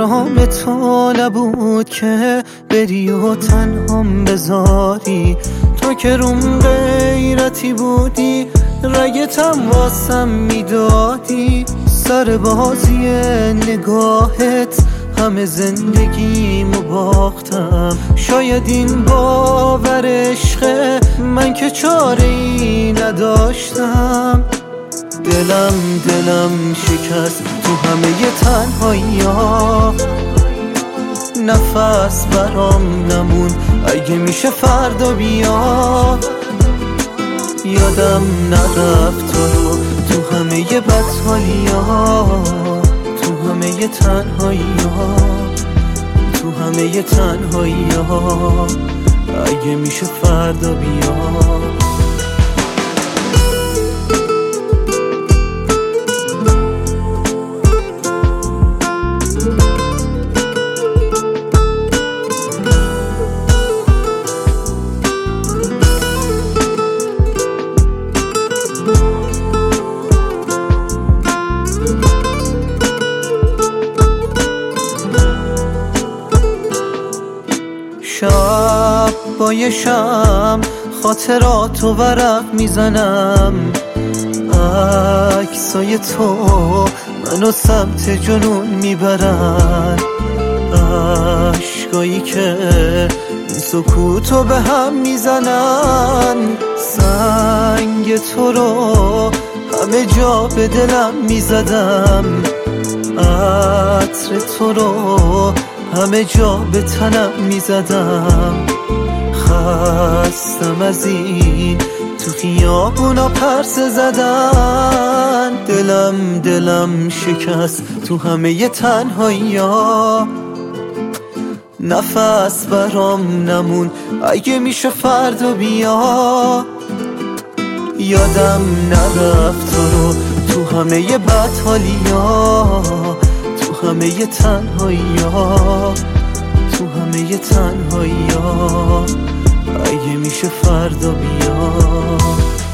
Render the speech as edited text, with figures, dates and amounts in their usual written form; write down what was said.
برنامه تو نبود که بری و تنهام بذاری. تو که روم غیرتی بودی، رگتم واسم میدادی. سر بازی نگاهت همه زندگیمو باختم. شاید این باور عشقه، من که چاره ای نداشتم. دلم شکست تو همه تنهایی‌ها. نفس برام نمون، اگه میشه فردا بیا. یادم نرفت تو رو تو همه بدحالی‌ها، تو همه تنهایی‌ها، تو همه تنهایی‌ها. اگه میشه فردا بیا. شب با یه شم خاطراتو ورق میزنم. عکسای تو منو سمت جنون میبرن. عشقایی که سکوتو به هم میزنن. سنگ تو رو همه جا به دلم میزدم. عطر تو رو همه جا به تنم میزدم. خستم از این تو خیابونا پرسه زدن. دلم شکست تو همه تنهایی‌ها. نفس برام نمون، اگه میشه فردا بیا. یادم نرفت تو رو تو همه بدحالی‌ها، تو همه تنهایی‌ها، تو همه تنهایی‌ها. اگه میشه فردا بیا.